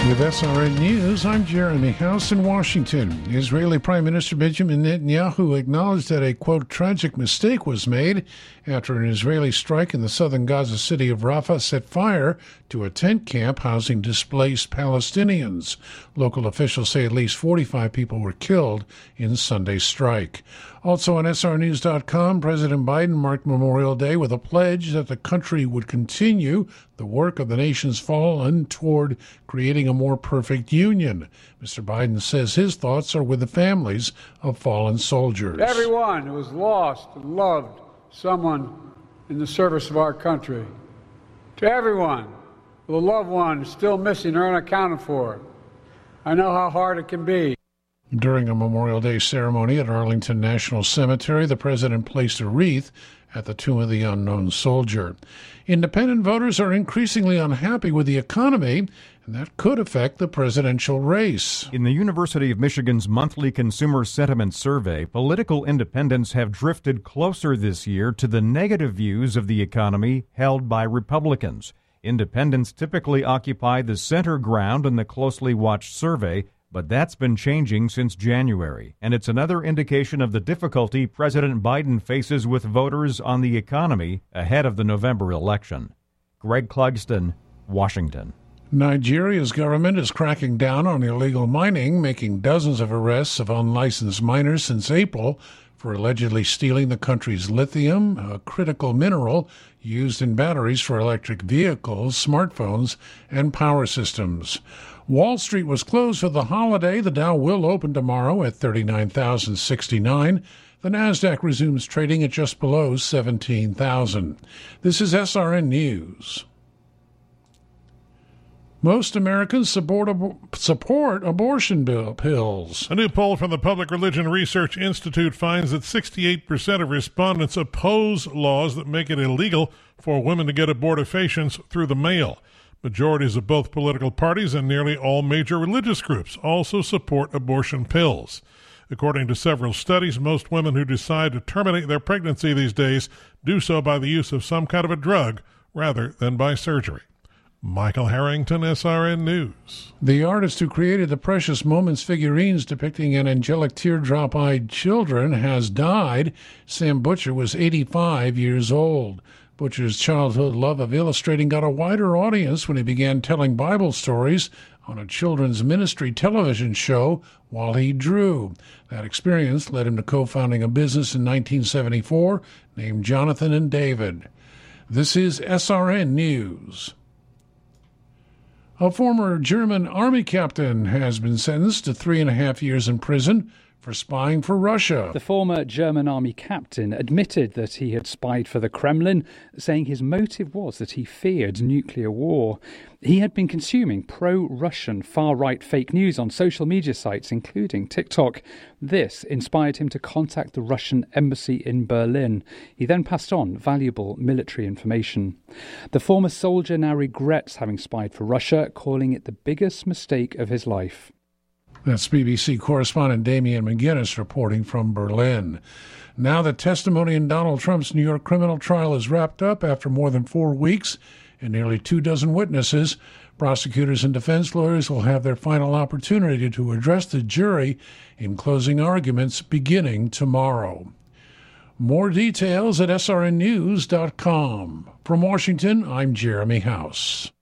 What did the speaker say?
With SRN News, I'm Jeremy House in Washington. Israeli Prime Minister Benjamin Netanyahu acknowledged that a, quote, tragic mistake was made after an Israeli strike in the southern Gaza city of Rafah set fire to a tent camp housing displaced Palestinians. Local officials say at least 45 people were killed in Sunday's strike. Also on SRNews.com, President Biden marked Memorial Day with a pledge that the country would continue the work of the nation's fallen toward creating a more perfect union. Mr. Biden says his thoughts are with the families of fallen soldiers. Everyone who has lost and loved someone in the service of our country. To everyone with a loved one still missing or unaccounted for. I know how hard it can be. During a Memorial Day ceremony at Arlington National Cemetery, the president placed a wreath at the tomb of the unknown soldier. Independent voters are increasingly unhappy with the economy, and that could affect the presidential race. In the University of Michigan's monthly consumer sentiment survey, political independents have drifted closer this year to the negative views of the economy held by Republicans. Independents typically occupy the center ground in the closely watched survey, but that's been changing since January, and it's another indication of the difficulty President Biden faces with voters on the economy ahead of the November election. Greg Clugston, Washington. Nigeria's government is cracking down on illegal mining, making dozens of arrests of unlicensed miners since April for allegedly stealing the country's lithium, a critical mineral used in batteries for electric vehicles, smartphones, and power systems. Wall Street was closed for the holiday. The Dow will open tomorrow at 39,069. The Nasdaq resumes trading at just below 17,000. This is SRN News. Most Americans support abortion pills. A new poll from the Public Religion Research Institute finds that 68% of respondents oppose laws that make it illegal for women to get abortifacients through the mail. Majorities of both political parties and nearly all major religious groups also support abortion pills. According to several studies, most women who decide to terminate their pregnancy these days do so by the use of some kind of a drug rather than by surgery. Michael Harrington, SRN News. The artist who created the Precious Moments figurines depicting an angelic teardrop-eyed children has died. Sam Butcher was 85 years old. Butcher's childhood love of illustrating got a wider audience when he began telling Bible stories on a children's ministry television show while he drew. That experience led him to co-founding a business in 1974 named Jonathan and David. This is SRN News. A former German army captain has been sentenced to 3.5 years in prison for spying for Russia. The former German army captain admitted that he had spied for the Kremlin, saying his motive was that he feared nuclear war. He had been consuming pro-Russian far-right fake news on social media sites, including TikTok. This inspired him to contact the Russian embassy in Berlin. He then passed on valuable military information. The former soldier now regrets having spied for Russia, calling it the biggest mistake of his life. That's BBC correspondent Damian McGinnis reporting from Berlin. Now that testimony in Donald Trump's New York criminal trial is wrapped up after more than 4 weeks and nearly 24 witnesses, prosecutors and defense lawyers will have their final opportunity to address the jury in closing arguments beginning tomorrow. More details at srnnews.com. From Washington, I'm Jeremy House.